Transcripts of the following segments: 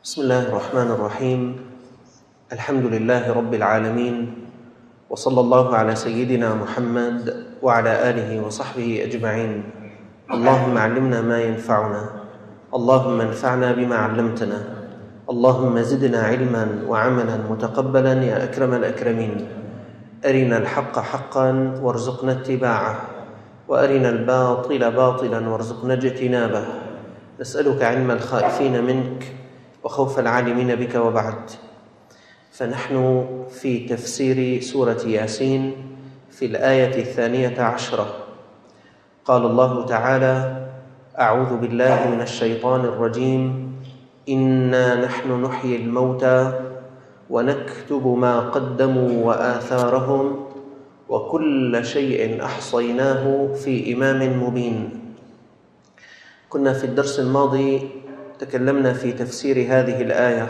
بسم الله الرحمن الرحيم. الحمد لله رب العالمين، وصلى الله على سيدنا محمد وعلى آله وصحبه أجمعين. اللهم علمنا ما ينفعنا، اللهم انفعنا بما علمتنا، اللهم زدنا علما وعملا متقبلا يا أكرم الأكرمين. أرنا الحق حقا وارزقنا اتباعه، وأرنا الباطل باطلا وارزقنا اجتنابه. نسألك علم الخائفين منك وخوف العالمين بك، وبعد. فنحن في تفسير سورة ياسين في الآية 12. قال الله تعالى: أعوذ بالله من الشيطان الرجيم. إنا نحن نحيي الموتى ونكتب ما قدموا وآثارهم وكل شيء أحصيناه في إمام مبين. كنا في الدرس الماضي تكلمنا في تفسير هذه الآية،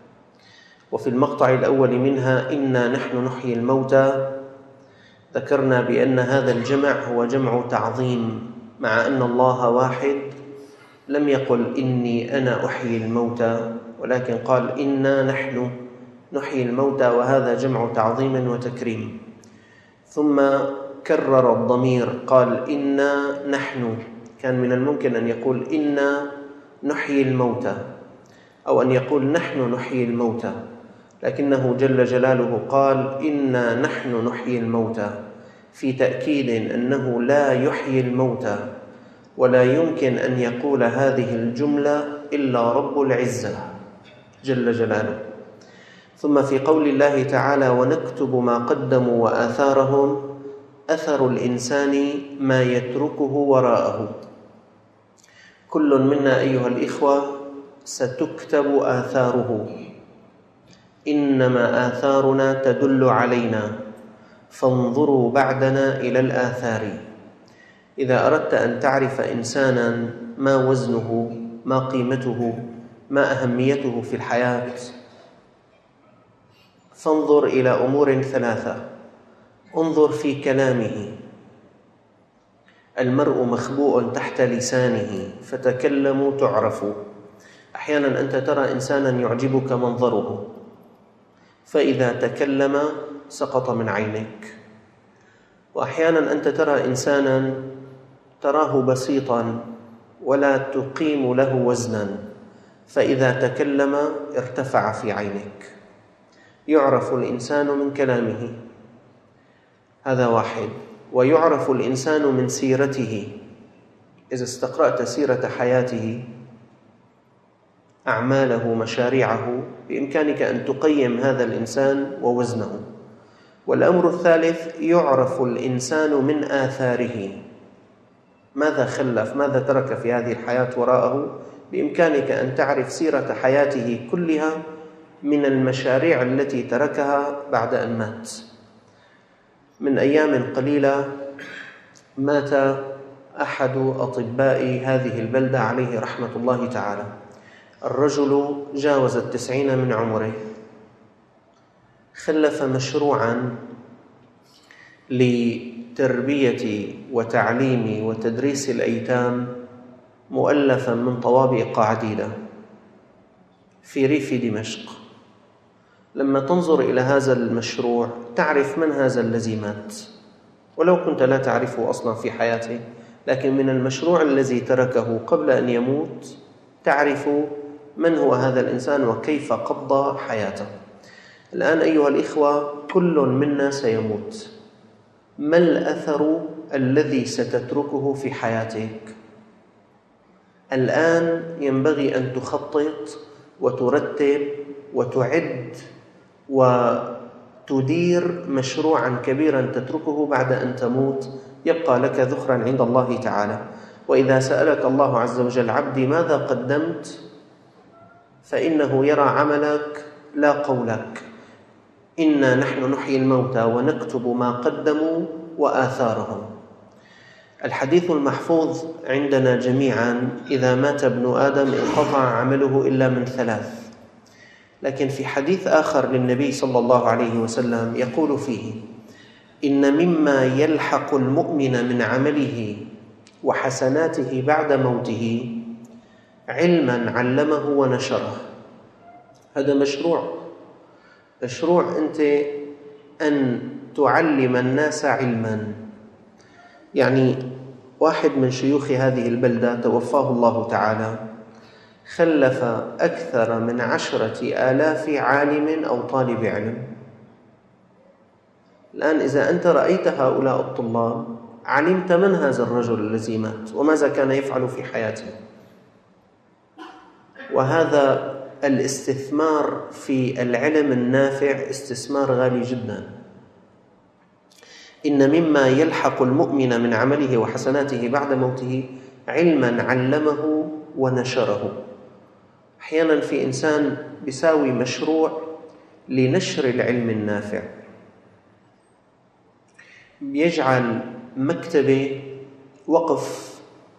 وفي المقطع الأول منها إنا نحن نحيي الموتى ذكرنا بأن هذا الجمع هو جمع تعظيم، مع أن الله واحد لم يقل إني أنا أحيي الموتى، ولكن قال إنا نحن نحيي الموتى، وهذا جمع تعظيم وتكريم. ثم كرر الضمير، قال إنا نحن. كان من الممكن أن يقول إنا نحيي الموتى، أو أن يقول نحن نحيي الموتى، لكنه جل جلاله قال إنا نحن نحيي الموتى، في تأكيد أنه لا يحيي الموتى، ولا يمكن أن يقول هذه الجملة إلا رب العزة جل جلاله. ثم في قول الله تعالى: ونكتب ما قدموا وآثارهم، أثر الإنسان ما يتركه وراءه. كل منا أيها الإخوة ستكتب آثاره، إنما آثارنا تدل علينا، فانظروا بعدنا إلى الآثار. إذا أردت أن تعرف إنسانا ما وزنه، ما قيمته، ما أهميته في الحياة، فانظر إلى أمور 3. انظر في كلامه. المرء مخبوء تحت لسانه، فتكلموا تعرفوا. أحيانا أنت ترى إنسانا يعجبك منظره، فإذا تكلم سقط من عينك. وأحيانا أنت ترى إنسانا تراه بسيطا ولا تقيم له وزنا، فإذا تكلم ارتفع في عينك. يعرف الإنسان من كلامه، هذا واحد. ويعرف الإنسان من سيرته. إذا استقرأت سيرة حياته، أعماله، مشاريعه، بإمكانك أن تقيم هذا الإنسان ووزنه. والأمر الثالث: يعرف الإنسان من آثاره، ماذا خلف، ماذا ترك في هذه الحياة وراءه. بإمكانك أن تعرف سيرة حياته كلها من المشاريع التي تركها بعد أن مات. من أيام قليلة مات أحد أطباء هذه البلدة عليه رحمة الله تعالى. الرجل جاوز 90 من عمره، خلف مشروعا لتربية وتعليم وتدريس الأيتام مؤلفا من طوابق عديدة في ريف دمشق. لما تنظر إلى هذا المشروع تعرف من هذا الذي مات، ولو كنت لا تعرفه أصلا في حياته، لكن من المشروع الذي تركه قبل أن يموت تعرف من هو هذا الإنسان وكيف قضى حياته. الآن أيها الإخوة، كل منا سيموت. ما الأثر الذي ستتركه في حياتك؟ الآن ينبغي أن تخطط وترتب وتعد وتدير مشروعا كبيرا تتركه بعد أن تموت، يبقى لك ذخرا عند الله تعالى. وإذا سألك الله عز وجل: عبدي ماذا قدمت؟ فإنه يرى عملك لا قولك. إنا نحن نحيي الموتى ونكتب ما قدموا وآثارهم. الحديث المحفوظ عندنا جميعا: إذا مات ابن آدم انقطع عمله إلا من 3. لكن في حديث آخر للنبي صلى الله عليه وسلم يقول فيه: إن مما يلحق المؤمن من عمله وحسناته بعد موته علما علمه ونشره، هذا مشروع أنت أن تعلم الناس علما. يعني واحد من شيوخ هذه البلدة توفاه الله تعالى خلف أكثر من 10,000 عالم أو طالب علم. الآن إذا أنت رأيت هؤلاء الطلاب علمت من هذا الرجل الذي مات وماذا كان يفعل في حياته. وهذا الاستثمار في العلم النافع استثمار غالي جدا. إن مما يلحق المؤمن من عمله وحسناته بعد موته علما علمه ونشره. أحيانا في إنسان بيساوي مشروع لنشر العلم النافع، يجعل مكتبة وقف،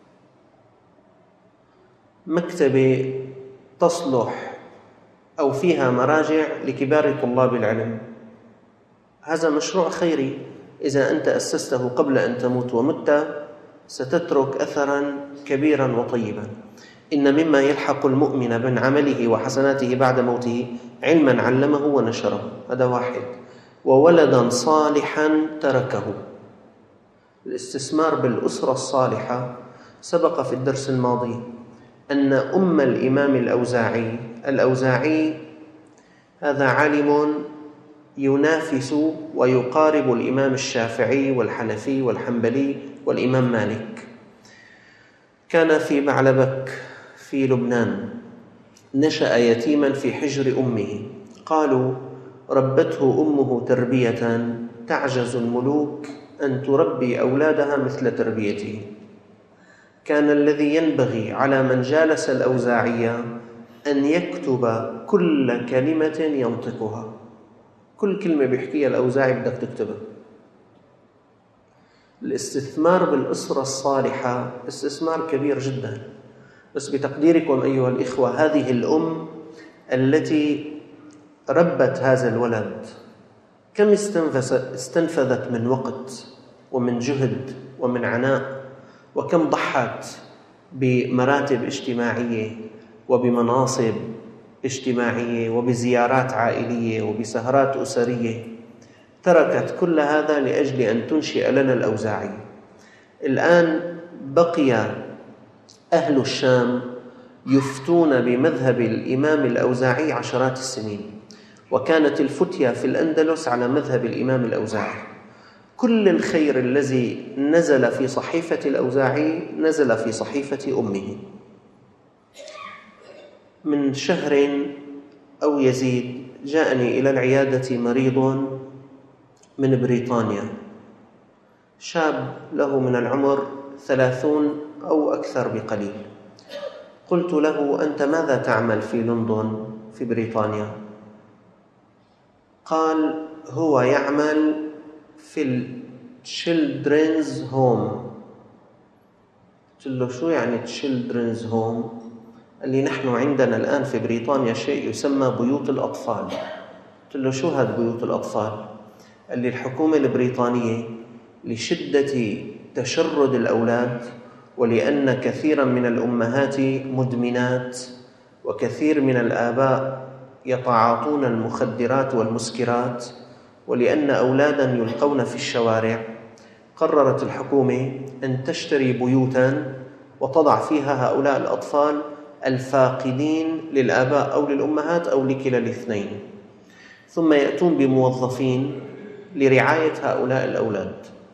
مكتبة تصلح أو فيها مراجع لكبار طلاب العلم. هذا مشروع خيري، إذا أنت أسسته قبل أن تموت ومت ستترك أثرا كبيرا وطيبا. إن مما يلحق المؤمن من عمله وحسناته بعد موته علما علمه ونشره. هذا واحد. وولدا صالحا تركه. الاستثمار بالأسرة الصالحة. سبق في الدرس الماضي أن أم الإمام الأوزاعي هذا عالم ينافس ويقارب الإمام الشافعي والحنفي والحنبلي والإمام مالك. كان في بعلبك في لبنان، نشأ يتيما في حجر أمه. قالوا ربته أمه تربية تعجز الملوك أن تربي أولادها مثل تربيته. كان الذي ينبغي على من جالس الأوزاعية أن يكتب كل كلمة ينطقها. كل كلمة بيحكيها الأوزاعي بدك تكتبها. الاستثمار بالأسرة الصالحة استثمار كبير جدا. بس بتقديركم أيها الإخوة، هذه الأم التي ربت هذا الولد كم استنفذت من وقت ومن جهد ومن عناء، وكم ضحت بمراتب اجتماعية وبمناصب اجتماعية وبزيارات عائلية وبسهرات أسرية. تركت كل هذا لأجل أن تنشئ لنا الأوزاعي. الآن بقي أهل الشام يفتون بمذهب الإمام الأوزاعي عشرات السنين، وكانت الفتية في الأندلس على مذهب الإمام الأوزاعي. كل الخير الذي نزل في صحيفة الأوزاعي نزل في صحيفة أمه. من شهر أو يزيد جاءني إلى العيادة مريض من بريطانيا، شاب له من العمر 30 أو أكثر بقليل. قلت له أنت ماذا تعمل في لندن في بريطانيا؟ قال هو يعمل في الchildren's home. قلت له شو يعني children's home؟ قال لي نحن عندنا الآن في بريطانيا شيء يسمى بيوت الأطفال. قلت له شو هذا بيوت الأطفال؟ قال لي الحكومة البريطانية لشدة تشرد الأولاد، ولأن كثيرا من الأمهات مدمنات وكثير من الآباء يتعاطون المخدرات والمسكرات، ولأن أولادا يلقون في الشوارع، قررت الحكومة أن تشتري بيوتا وتضع فيها هؤلاء الأطفال الفاقدين للآباء أو للأمهات أو لكلا الاثنين، ثم يأتون بموظفين لرعاية هؤلاء الأولاد.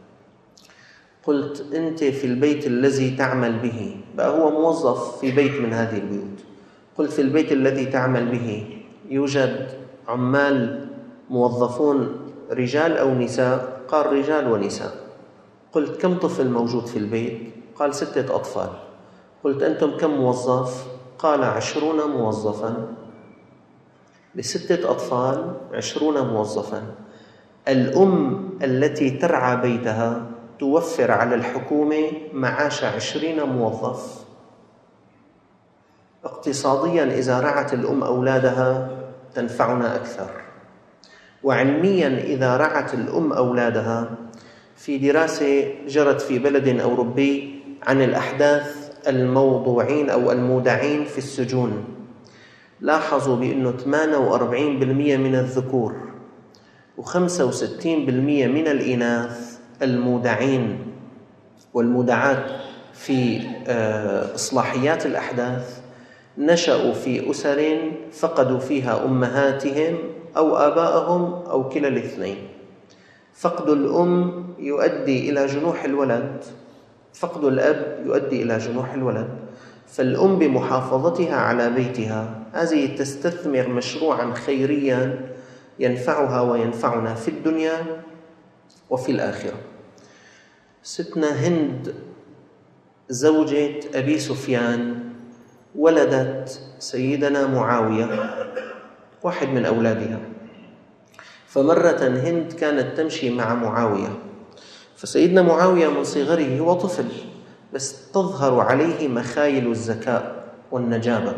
قلت أنت في البيت الذي تعمل به، بقى هو موظف في بيت من هذه البيوت، قلت في البيت الذي تعمل به يوجد عمال موظفون رجال أو نساء؟ قال رجال ونساء. قلت كم طفل موجود في البيت؟ قال 6 أطفال. قلت أنتم كم موظف؟ قال 20 موظفا. ل6 أطفال 20 موظفا. الأم التي ترعى بيتها توفر على الحكومة معاش 20 موظف. اقتصاديا إذا رعت الأم أولادها تنفعنا أكثر، وعلميا إذا رعت الأم أولادها. في دراسة جرت في بلد أوروبي عن الأحداث الموضوعين أو المودعين في السجون، لاحظوا بأنه 48% من الذكور و65% من الإناث المودعين والمودعات في إصلاحيات الأحداث نشأوا في أسر فقدوا فيها أمهاتهم أو آباءهم أو كلا الاثنين. فقد الأم يؤدي إلى جنوح الولد، فقد الأب يؤدي إلى جنوح الولد. فالأم بمحافظتها على بيتها هذه تستثمر مشروعا خيريا ينفعها وينفعنا في الدنيا وفي الآخرة. ستنا هند زوجة أبي سفيان ولدت سيدنا معاوية واحد من أولادها. فمرة هند كانت تمشي مع معاوية، فسيدنا معاوية من صغره هو طفل بس تظهر عليه مخايل الذكاء والنجابة.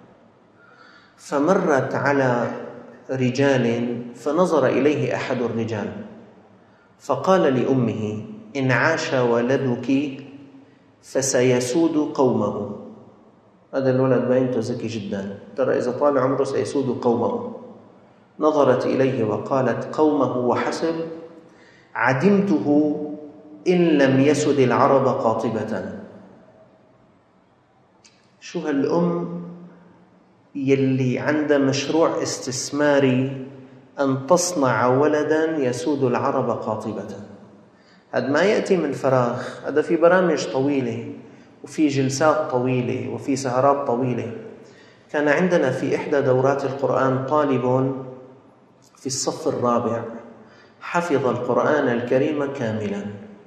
فمرت على رجال فنظر إليه أحد الرجال فقال لأمه: إن عاش ولدك فسيسود قومه. هذا الولد باينته ذكي جدا، ترى إذا طال عمره سيسود قومه. نظرت إليه وقالت: قومه وحسب، عدمته إن لم يسد العرب قاطبة. شو هالأم يلي عندها مشروع استثماري أن تصنع ولدا يسود العرب قاطبة. هذا ما يأتي من فراغ، هذا في برامج طويلة وفي جلسات طويلة وفي سهرات طويلة. كان عندنا في إحدى دورات القرآن طالب في الصف الرابع حفظ القرآن الكريم كاملا،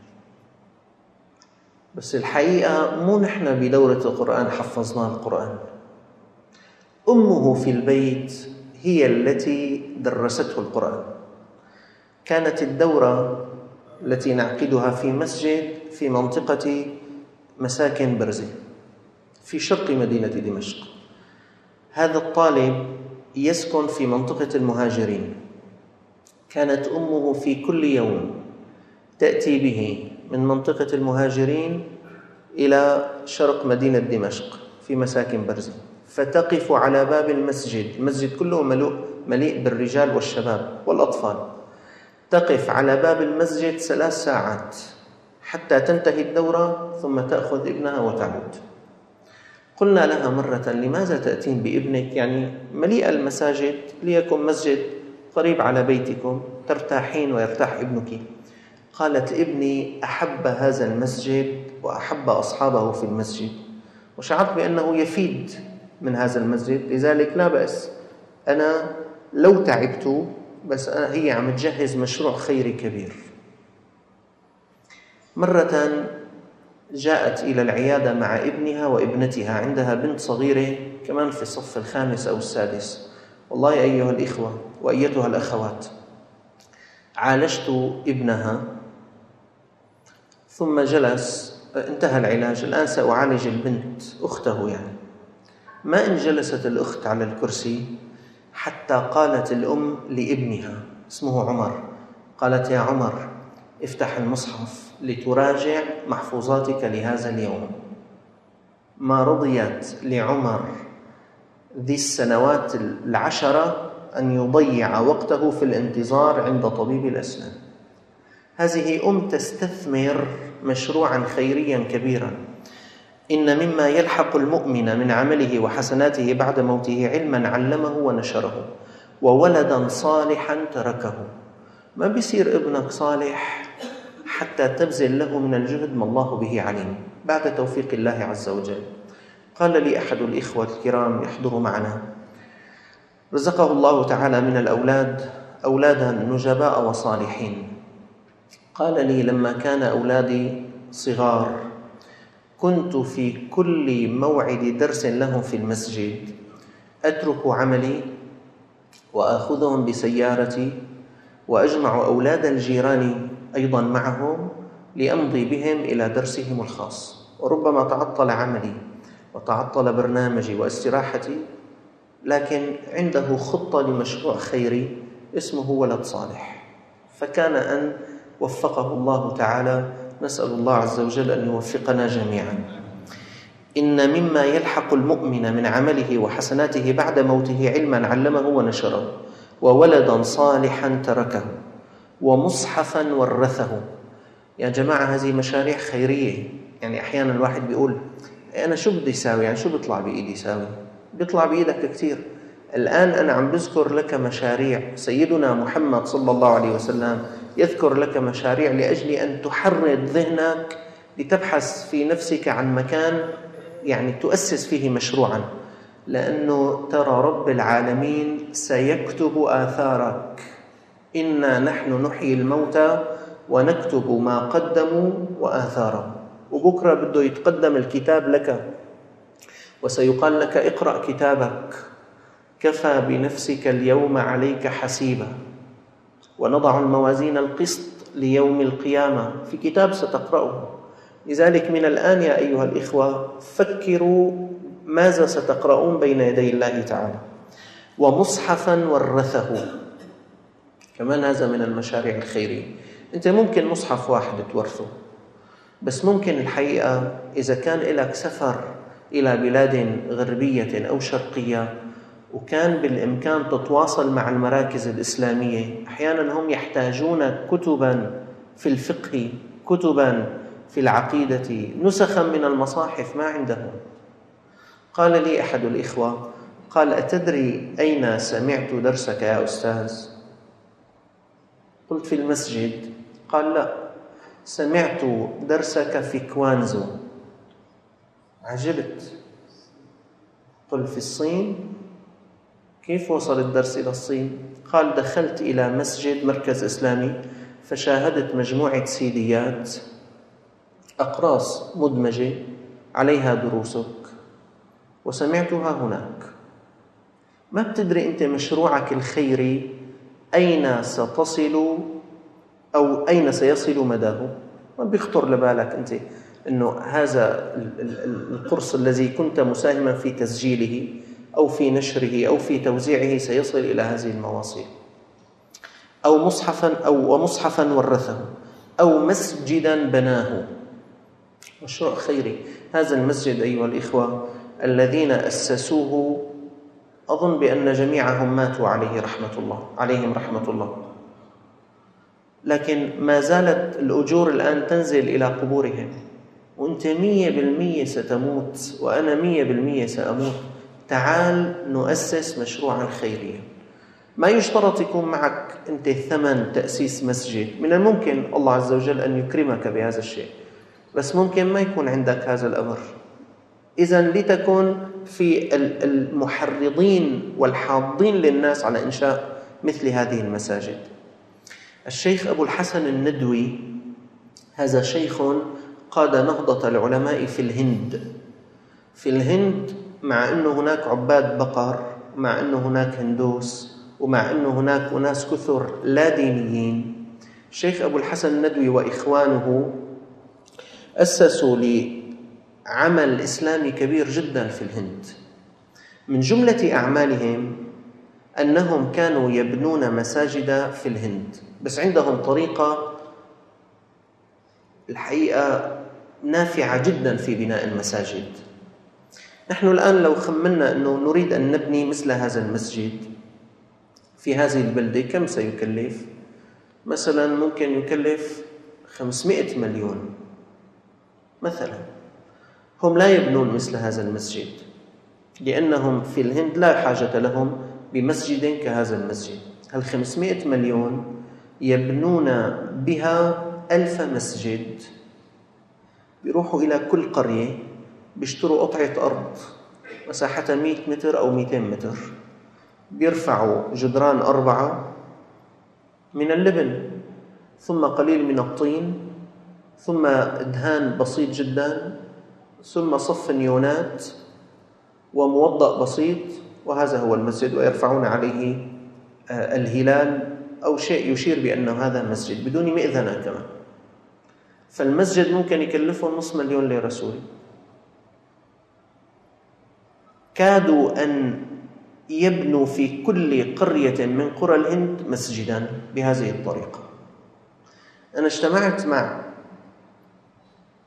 بس الحقيقة مو نحن بدورة القرآن حفظنا القرآن، أمه في البيت هي التي درسته القرآن. كانت الدورة التي نعقدها في مسجد في منطقة مساكن برزة في شرق مدينة دمشق. هذا الطالب يسكن في منطقة المهاجرين. كانت أمه في كل يوم تأتي به من منطقة المهاجرين إلى شرق مدينة دمشق في مساكن برزة، فتقف على باب المسجد. المسجد كله مليء بالرجال والشباب والأطفال. تقف على باب المسجد 3 ساعات حتى تنتهي الدورة، ثم تأخذ ابنها وتعود. قلنا لها مرة: لماذا تأتين بابنك؟ يعني مليء المساجد، ليكن مسجد قريب على بيتكم ترتاحين ويرتاح ابنك. قالت: ابني أحب هذا المسجد وأحب أصحابه في المسجد، وشعرت بأنه يفيد من هذا المسجد، لذلك لا بأس، أنا لو تعبت بس هي عم تجهز مشروع خيري كبير. مرة جاءت إلى العيادة مع ابنها وابنتها، عندها بنت صغيرة كمان في الصف الخامس أو السادس. والله أيها الإخوة وأيتها الأخوات، عالجت ابنها ثم جلس، انتهى العلاج، الآن سأعالج البنت أخته. يعني ما إن جلست الأخت على الكرسي حتى قالت الأم لابنها اسمه عمر، قالت: يا عمر، افتح المصحف لتراجع محفوظاتك لهذا اليوم. ما رضيت لعمر ذي السنوات 10 أن يضيع وقته في الانتظار عند طبيب الأسنان. هذه تستثمر مشروعا خيريا كبيرا. إن مما يلحق المؤمن من عمله وحسناته بعد موته علما علمه ونشره، وولدا صالحا تركه. ما بيصير ابنك صالح حتى تبذل له من الجهد ما الله به عليم بعد توفيق الله عز وجل. قال لي أحد الإخوة الكرام يحضر معنا، رزقه الله تعالى من الأولاد أولادا نجباء وصالحين. قال لي: لما كان أولادي صغار كنت في كل موعد درس لهم في المسجد أترك عملي وأخذهم بسيارتي وأجمع أولاد الجيران أيضا معهم لأمضي بهم إلى درسهم الخاص. وربما تعطل عملي وتعطل برنامجي واستراحتي، لكن عنده خطة لمشروع خيري اسمه ولد صالح. فكان أن وفقه الله تعالى، نسأل الله عز وجل أن يوفقنا جميعا. إن مما يلحق المؤمن من عمله وحسناته بعد موته علما علمه ونشره، وولدا صالحا تركه، ومصحفا ورثه. يا جماعة هذه مشاريع خيرية. يعني أحيانا الواحد بيقول أنا شو بدي ساوي؟ يعني شو بيطلع بإيدي ساوي؟ بيطلع بإيدك كتير. الآن أنا عم بذكر لك مشاريع، سيدنا محمد صلى الله عليه وسلم يذكر لك مشاريع لأجل أن تحرض ذهنك لتبحث في نفسك عن مكان يعني تؤسس فيه مشروعا، لأنه ترى رب العالمين سيكتب آثارك. إنا نحن نحيي الموتى ونكتب ما قدموا وآثارهم. وبكرة بده يتقدم الكتاب لك وسيقال لك اقرأ كتابك كفى بنفسك اليوم عليك حسيبا، ونضع الموازين القسط ليوم القيامة، في كتاب ستقرأه. لذلك من الآن يا أيها الإخوة فكروا ماذا ستقرؤون بين يدي الله تعالى. ومصحفا ورثه، كمان هذا من المشاريع الخيرية. أنت ممكن مصحف واحد تورثه، بس ممكن الحقيقة إذا كان لك سفر إلى بلاد غربية أو شرقية وكان بالإمكان تتواصل مع المراكز الإسلامية، أحيانا هم يحتاجون كتبا في الفقه، كتبا في العقيدة، نسخا من المصاحف ما عندهم. قال لي أحد الإخوة قال أتدري أين سمعت درسك يا أستاذ؟ قلت في المسجد. قال لا، سمعت درسك في كوانزو. عجبت، قل في الصين؟ كيف وصل الدرس إلى الصين؟ قال دخلت إلى مسجد مركز إسلامي فشاهدت مجموعة سيديات، أقراص مدمجة عليها دروسك وسمعتها هناك. ما بتدري أنت مشروعك الخيري أين ستصل أو أين سيصل مداه. ما بيخطر لبالك أنت أنه هذا القرص الذي كنت مساهما في تسجيله أو في نشره أو في توزيعه سيصل إلى هذه المواصيل. أو ومصحفا ورثه، أو مسجدا بناه، مشروع خيري. هذا المسجد أيها الإخوة الذين أسسوه أظن بأن جميعهم ماتوا عليهم رحمة الله، لكن ما زالت الأجور الآن تنزل إلى قبورهم. وأنت 100% ستموت وأنا 100% سأموت. تعال نؤسس مشروعا خيريا. ما يشترط يكون معك أنت ثمن تأسيس مسجد، من الممكن الله عز وجل أن يكرمك بهذا الشيء، بس ممكن ما يكون عندك هذا الأمر. إذن لتكن في المحرضين والحاضين للناس على إنشاء مثل هذه المساجد. الشيخ أبو الحسن الندوي هذا شيخ قاد نهضة العلماء في الهند، مع أنه هناك عباد بقر، مع أنه هناك هندوس، ومع أنه هناك أناس كثر لا دينيين. الشيخ أبو الحسن الندوي وإخوانه أسسوا لعمل إسلامي كبير جدا في الهند. من جملة أعمالهم أنهم كانوا يبنون مساجد في الهند، بس عندهم طريقة الحقيقة نافعة جدا في بناء المساجد. نحن الآن لو خمنا أنه نريد أن نبني مثل هذا المسجد في هذه البلدة، كم سيكلف؟ مثلا ممكن يكلف 500 مليون مثلا. هم لا يبنون مثل هذا المسجد لأنهم في الهند لا حاجة لهم بمسجد كهذا المسجد. 500 مليون يبنون بها 1000 مسجد. بيروحوا إلى كل قرية بيشتروا قطعة أرض مساحتها 100 متر أو 200 متر، بيرفعوا جدران 4 من اللبن، ثم قليل من الطين، ثم دهان بسيط جدا، ثم صف نيونات وموضأ بسيط، وهذا هو المسجد. ويرفعون عليه الهلال أو شيء يشير بأنه هذا مسجد بدون مئذنة كمان. فالمسجد ممكن يكلفهم 500,000 ليرة سوري. كادوا أن يبنوا في كل قرية من قرى الهند مسجدا بهذه الطريقة. أنا اجتمعت مع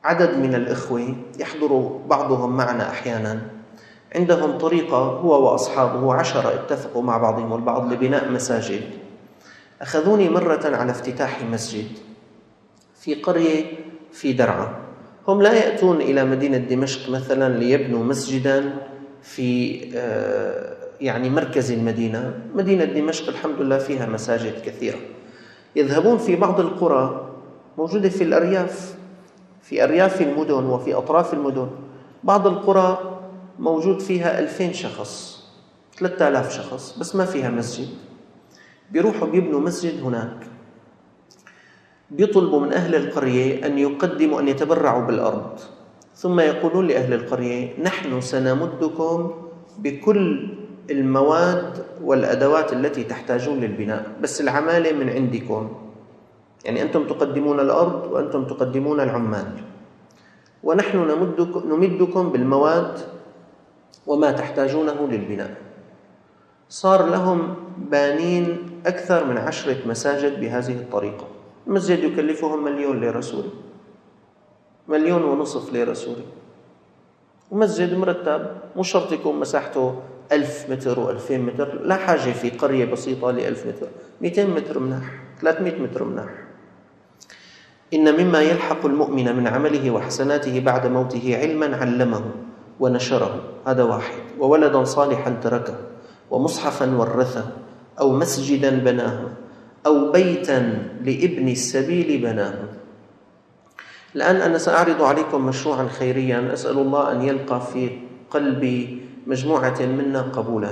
عدد من الإخوة يحضر بعضهم معنا أحيانا، عندهم طريقة هو وأصحابه 10 اتفقوا مع بعضهم البعض لبناء مساجد. أخذوني مرة على افتتاح مسجد في قرية في درعا. هم لا يأتون إلى مدينة دمشق مثلا ليبنوا مسجدا في يعني مركز المدينة. مدينة دمشق الحمد لله فيها مساجد كثيرة. يذهبون في بعض القرى موجودة في الأرياف، في أرياف المدن وفي أطراف المدن. بعض القرى موجود فيها 2000 شخص 3000 شخص بس ما فيها مسجد. بيروحوا بيبنوا مسجد هناك، بيطلبوا من أهل القرية أن يقدموا أن يتبرعوا بالأرض، ثم يقولون لأهل القرية نحن سنمدكم بكل المواد والأدوات التي تحتاجون للبناء، بس العمالة من عندكم. يعني أنتم تقدمون الأرض وأنتم تقدمون العمال، ونحن نمدكم بالمواد وما تحتاجونه للبناء. صار لهم بانين أكثر من 10 مساجد بهذه الطريقة. المسجد يكلفهم 1,000,000 ليرة سوري، 1,500,000 ليرة سوري، ومسجد مرتب، مو شرط يكون مساحته 1000 متر و2000 متر، لا حاجة في قرية بسيطة ل1000 متر، 200 متر مناح، 300 متر مناح. إن مما يلحق المؤمن من عمله وحسناته بعد موته علما علمه ونشره، هذا واحد، وولدا صالحا تركه، ومصحفا ورثه، أو مسجدا بناه، أو بيتا لابن السبيل بناه. الآن أنا سأعرض عليكم مشروعا خيريا أسأل الله أن يلقى في قلب مجموعة منا قبولا.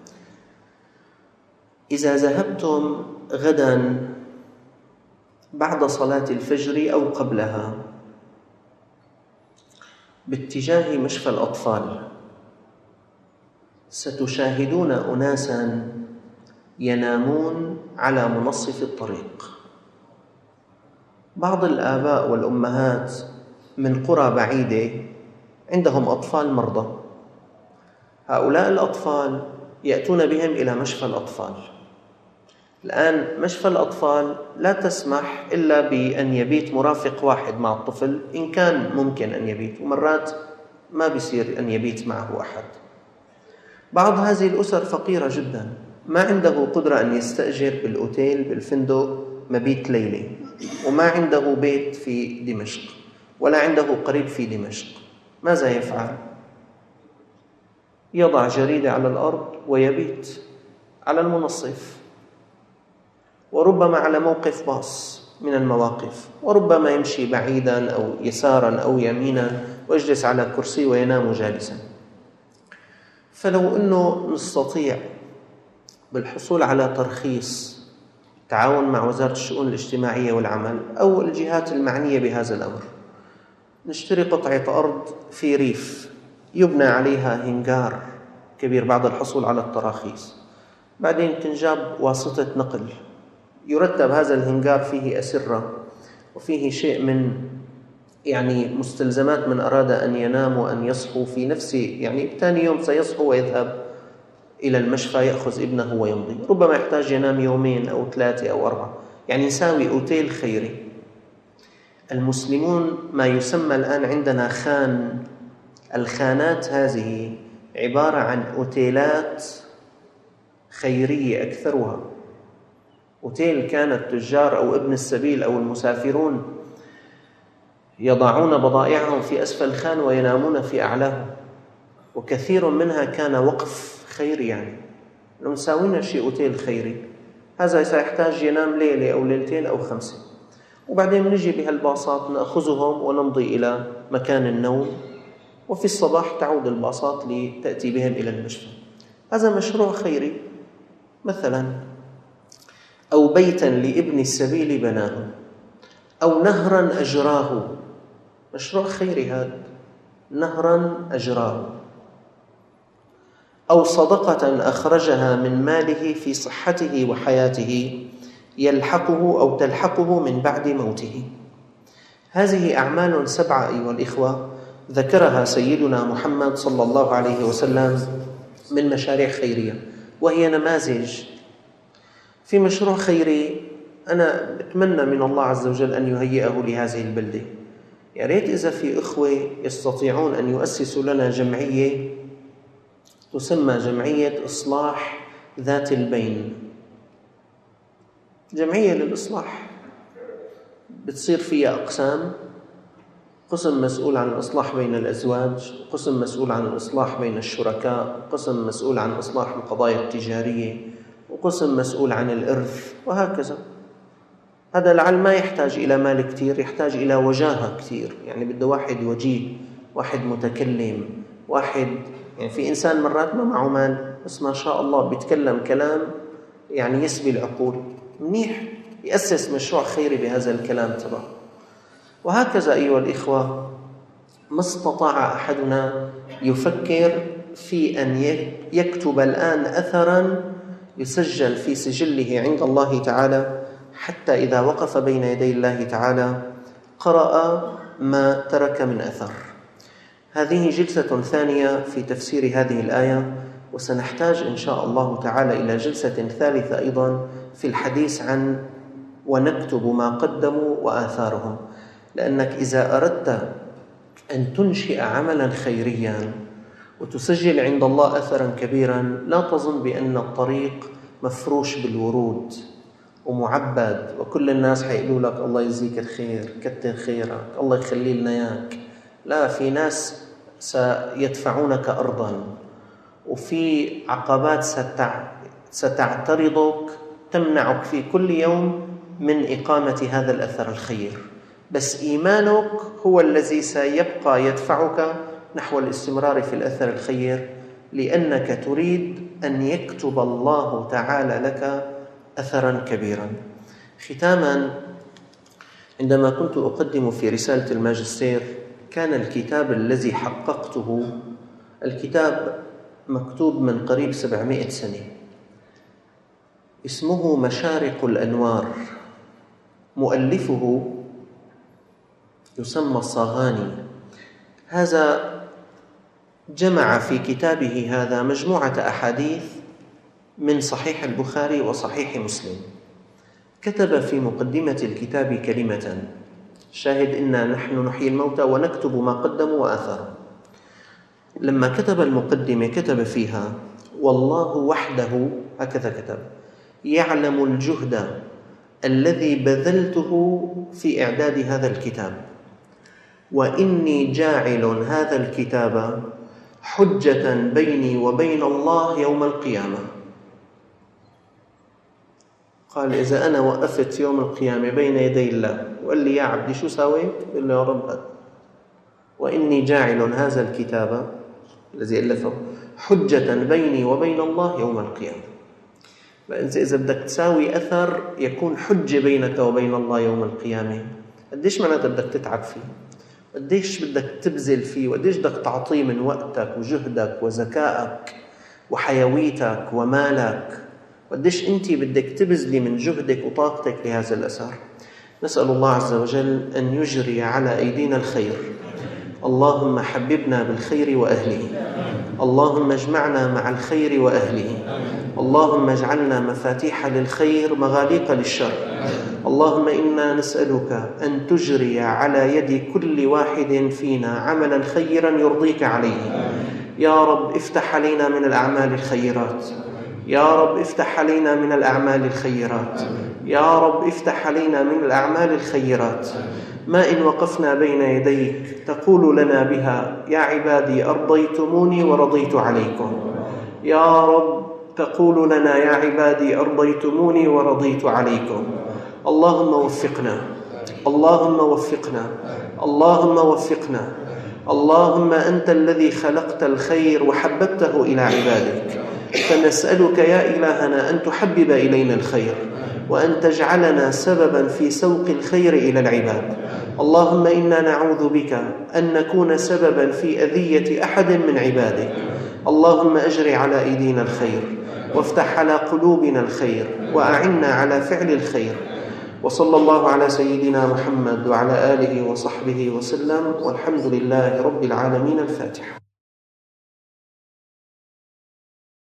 إذا ذهبتم غدا بعد صلاة الفجر أو قبلها باتجاه مشفى الأطفال، ستشاهدون أناسا ينامون على منصف الطريق. بعض الآباء والأمهات من قرى بعيدة عندهم أطفال مرضى. هؤلاء الأطفال يأتون بهم إلى مشفى الأطفال. الآن مشفى الأطفال لا تسمح إلا بأن يبيت مرافق واحد مع الطفل إن كان ممكن أن يبيت، ومرات ما بيصير أن يبيت معه أحد. بعض هذه الأسر فقيرة جدا، ما عنده قدرة أن يستأجر بالأوتيل بالفندق مبيت ليلة، وما عنده بيت في دمشق ولا عنده قريب في دمشق. ماذا يفعل؟ يضع جريدة على الأرض ويبيت على المنصف، وربما على موقف باص من المواقف، وربما يمشي بعيدا أو يسارا أو يمينا ويجلس على كرسي وينام جالسا. فلو أنه نستطيع بالحصول على ترخيص تعاون مع وزارة الشؤون الاجتماعية والعمل أو الجهات المعنية بهذا الأمر، نشتري قطعة أرض في ريف يبنى عليها هنجار كبير بعد الحصول على التراخيص، بعدين تنجاب واسطة نقل، يرتب هذا الهنجار فيه أسرة وفيه شيء من يعني مستلزمات من أراد أن ينام وأن يصحو في نفسه، يعني ثاني يوم سيصحو ويذهب إلى المشفى يأخذ ابنه ويمضي، ربما يحتاج ينام 2 أو 3 أو 4، يعني يساوي أوتيل خيري. المسلمون ما يسمى الآن عندنا خان. الخانات هذه عبارة عن أوتيلات خيرية أكثرها. أوتيل كان التجار أو ابن السبيل أو المسافرون يضعون بضائعهم في أسفل الخان وينامون في أعلاه، وكثير منها كان وقف خيري، يعني لو نساوينا شيء أوتيل خيري هذا سيحتاج ينام ليلة أو ليلتين أو 5، وبعدين نجي بهالباصات نأخذهم ونمضي إلى مكان النوم، وفي الصباح تعود الباصات لتأتي بهم إلى المشفى. هذا مشروع خيري مثلا. أو بيتا لابن السبيل بناه، أو نهرا أجراه، مشروع خيري هذا، نهرا أجراه. أو صدقة أخرجها من ماله في صحته وحياته يلحقه أو تلحقه من بعد موته. هذه أعمال 7 أيها الإخوة ذكرها سيدنا محمد صلى الله عليه وسلم من مشاريع خيرية، وهي نماذج. في مشروع خيري أنا أتمنى من الله عز وجل أن يهيئه لهذه البلدة، يا ريت إذا في إخوة يستطيعون أن يؤسسوا لنا جمعية تسمى جمعية إصلاح ذات البين، جمعية للإصلاح بتصير فيها أقسام، قسم مسؤول عن الإصلاح بين الأزواج، قسم مسؤول عن الإصلاح بين الشركاء، قسم مسؤول عن إصلاح القضايا التجارية، وقسم مسؤول عن الإرث، وهكذا. هذا لعل ما يحتاج إلى مال كتير، يحتاج إلى وجاهة كتير، يعني بده واحد وجيه، واحد متكلم، واحد يعني في إنسان مرات ما معه مال بس ما شاء الله بيتكلم كلام يعني يسبي العقول، منيح يأسس مشروع خيري بهذا الكلام تبعه. وهكذا أيها الإخوة، ما استطاع أحدنا يفكر في أن يكتب الآن أثراً يسجل في سجله عند الله تعالى، حتى إذا وقف بين يدي الله تعالى قرأ ما ترك من أثر. هذه جلسة ثانية في تفسير هذه الآية، وسنحتاج إن شاء الله تعالى إلى جلسة ثالثة أيضاً في الحديث عن ونكتب ما قدموا وآثارهم. لأنك إذا أردت أن تنشئ عملاً خيرياً وتسجل عند الله أثراً كبيراً، لا تظن بأن الطريق مفروش بالورود ومعبد وكل الناس حيقولوا لك الله يجزيك الخير، كتر خيرك، الله يخلي لنا إياك. لا، في ناس سيدفعونك أرضاً، وفي عقبات ستعترضك تمنعك في كل يوم من إقامة هذا الأثر الخير، بس إيمانك هو الذي سيبقى يدفعك نحو الاستمرار في الأثر الخير، لأنك تريد أن يكتب الله تعالى لك أثراً كبيراً. ختاماً، عندما كنت أقدم في رسالة الماجستير كان الكتاب الذي حققته الكتاب مكتوب من قريب 700 سنة، اسمه مشارق الأنوار، مؤلفه يسمى الصاغاني. هذا جمع في كتابه هذا مجموعة أحاديث من صحيح البخاري وصحيح مسلم. كتب في مقدمة الكتاب كلمة: شاهد إنا نحن نحيي الموتى ونكتب ما قدموا وآثارهم. لما كتب المقدمة كتب فيها: والله وحده، هكذا كتب، يعلم الجهد الذي بذلته في إعداد هذا الكتاب، وإني جاعل هذا الكتاب حجة بيني وبين الله يوم القيامة. قال إذا أنا وقفت يوم القيامة بين يدي الله وقال لي يا عبدي شو سويت؟ قال له يا رب، وإني جاعل هذا الكتاب الذي ألفه حجة بيني وبين الله يوم القيامة. إذا بدك تساوي أثر يكون حجة بينك وبين الله يوم القيامة، قديش معناتها بدك تتعب فيه، قديش بدك تبذل فيه، وقديش بدك تعطيه من وقتك وجهدك وذكائك وحيويتك ومالك، قديش أنت بدك تبذلي من جهدك وطاقتك لهذا الأثر. نسأل الله عز وجل أن يجري على أيدينا الخير. اللهم حببنا بالخير وأهله، اللهم اجمعنا مع الخير وأهله، اللهم اجعلنا مفاتيح للخير مغاليق للشر. اللهم إنا نسألك أن تجري على يد كل واحد فينا عملا خيرا يرضيك عليه. يا رب افتح علينا من الأعمال الخيرات، يا رب افتح علينا من الأعمال الخيرات، يا رب افتح علينا من الأعمال الخيرات. ما إن وقفنا بين يديك تقول لنا بها يا عبادي أرضيتموني ورضيت عليكم، يا رب تقول لنا يا عبادي أرضيتموني ورضيت عليكم. اللهم وفقنا، اللهم وفقنا، اللهم وفقنا. اللهم أنت الذي خلقت الخير وحببته إلى عبادك، فنسألك يا إلهنا أن تحبب إلينا الخير وأن تجعلنا سببا في سوق الخير إلى العباد. اللهم إنا نعوذ بك أن نكون سببا في أذية أحد من عبادك. اللهم أجر على أيدينا الخير، وافتح على قلوبنا الخير، وأعنا على فعل الخير. وصلى الله على سيدنا محمد وعلى آله وصحبه وسلم، والحمد لله رب العالمين. الفاتحة.